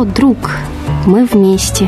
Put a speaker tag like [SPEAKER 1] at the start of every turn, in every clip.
[SPEAKER 1] Все, друг, мы вместе.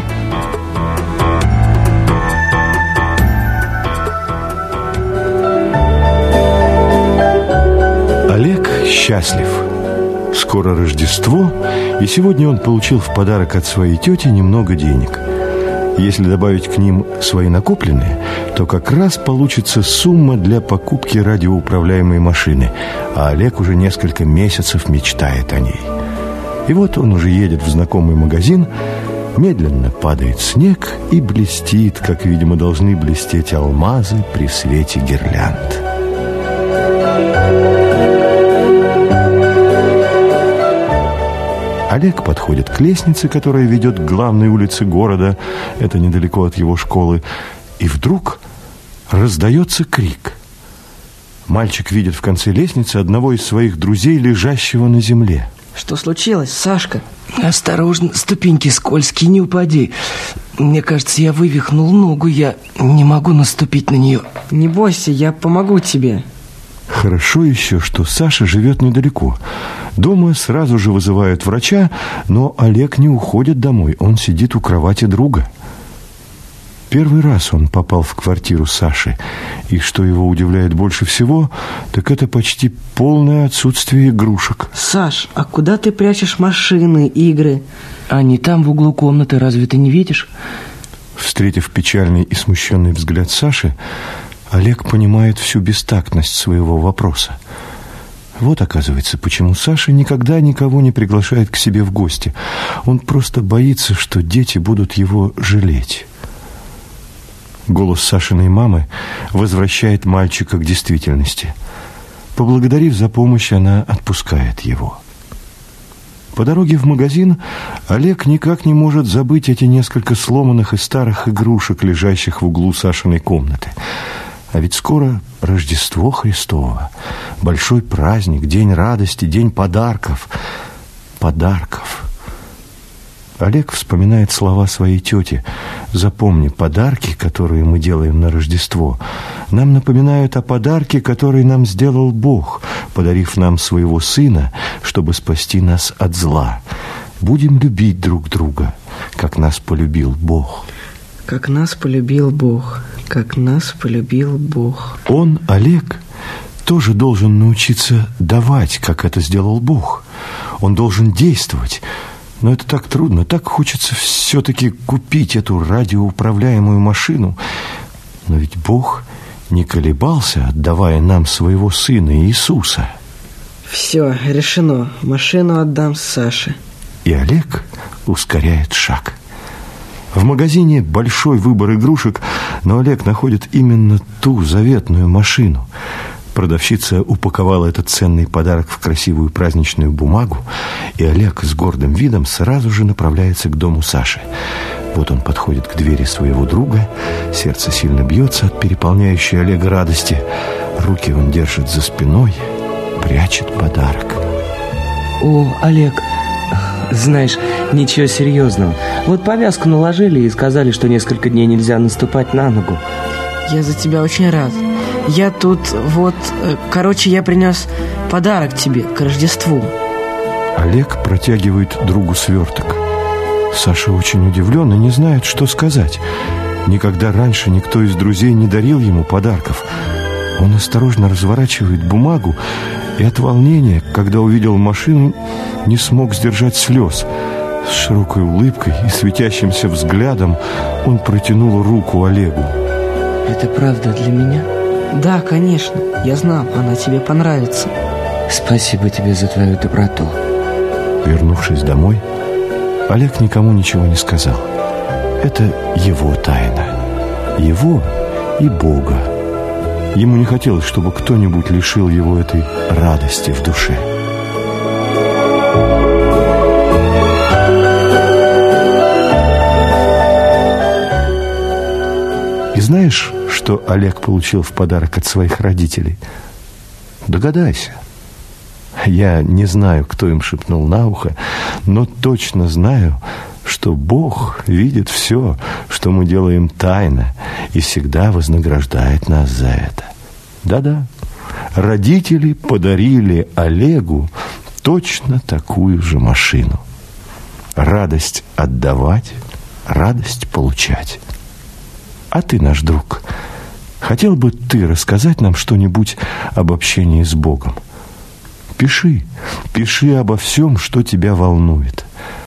[SPEAKER 2] Олег счастлив. Скоро Рождество, и сегодня он получил в подарок от своей тети немного денег. Если добавить к ним свои накопленные, то как раз получится сумма для покупки радиоуправляемой машины, а Олег уже несколько месяцев мечтает о ней. И вот он уже едет в знакомый магазин, медленно падает снег и блестит, как, видимо, должны блестеть алмазы при свете гирлянд. Олег подходит к лестнице, которая ведет к главной улице города. Это недалеко от его школы. И вдруг раздается крик. Мальчик видит в конце лестницы одного из своих друзей, лежащего на земле.
[SPEAKER 3] Что случилось, Сашка?
[SPEAKER 4] Осторожно, ступеньки скользкие, не упади. Мне кажется, я вывихнул ногу. Я не могу наступить на нее.
[SPEAKER 3] Не бойся, я помогу тебе.
[SPEAKER 2] Хорошо еще, что Саша живет недалеко. Дома сразу же вызывают врача, но Олег не уходит домой. Он сидит у кровати друга. Первый раз он попал в квартиру Саши. И что его удивляет больше всего, так это почти полное отсутствие игрушек.
[SPEAKER 3] Саш, а куда ты прячешь машины, игры?
[SPEAKER 4] Они там в углу комнаты, разве ты не видишь?
[SPEAKER 2] Встретив печальный и смущенный взгляд Саши, Олег понимает всю бестактность своего вопроса. Вот, оказывается, почему Саша никогда никого не приглашает к себе в гости. Он просто боится, что дети будут его жалеть. Голос Сашиной мамы возвращает мальчика к действительности. Поблагодарив за помощь, она отпускает его. По дороге в магазин Олег никак не может забыть эти несколько сломанных и старых игрушек, лежащих в углу Сашиной комнаты. А ведь скоро Рождество Христово, большой праздник, день радости, день подарков. Подарков. Олег вспоминает слова своей тети. «Запомни, подарки, которые мы делаем на Рождество, нам напоминают о подарке, который нам сделал Бог, подарив нам своего Сына, чтобы спасти нас от зла. Будем любить друг друга, как нас полюбил Бог».
[SPEAKER 3] Как нас полюбил Бог, как нас полюбил Бог.
[SPEAKER 2] Он, Олег, тоже должен научиться давать, как это сделал Бог. Он должен действовать. Но это так трудно, так хочется все-таки купить эту радиоуправляемую машину. Но ведь Бог не колебался, отдавая нам своего Сына Иисуса.
[SPEAKER 3] Все, решено. Машину отдам Саше.
[SPEAKER 2] И Олег ускоряет шаг. В магазине большой выбор игрушек, но Олег находит именно ту заветную машину. Продавщица упаковала этот ценный подарок в красивую праздничную бумагу, и Олег с гордым видом сразу же направляется к дому Саши. Вот он подходит к двери своего друга, сердце сильно бьется от переполняющей Олега радости. Руки он держит за спиной, прячет подарок.
[SPEAKER 4] О, Олег, знаешь, ничего серьезного. Вот повязку наложили и сказали, что несколько дней нельзя наступать на ногу.
[SPEAKER 3] Я за тебя очень рад. Я тут я принес подарок тебе к Рождеству.
[SPEAKER 2] Олег протягивает другу сверток. Саша очень удивлен и не знает, что сказать. Никогда раньше никто из друзей не дарил ему подарков. Он осторожно разворачивает бумагу и от волнения, когда увидел машину, не смог сдержать слез. С широкой улыбкой и светящимся взглядом он протянул руку Олегу.
[SPEAKER 4] Это правда для меня?
[SPEAKER 3] Да, конечно. Я знал, она тебе понравится.
[SPEAKER 4] Спасибо тебе за твою доброту.
[SPEAKER 2] Вернувшись домой, Олег никому ничего не сказал. Это его тайна. Его и Бога. Ему не хотелось, чтобы кто-нибудь лишил его этой радости в душе. И знаешь, что Олег получил в подарок от своих родителей? Догадайся. Я не знаю, кто им шепнул на ухо, но точно знаю, что Бог видит все, что мы делаем тайно, и всегда вознаграждает нас за это. Да-да, родители подарили Олегу точно такую же машину. Радость отдавать, радость получать. А ты, наш друг, хотел бы ты рассказать нам что-нибудь об общении с Богом? Пиши обо всем, что тебя волнует.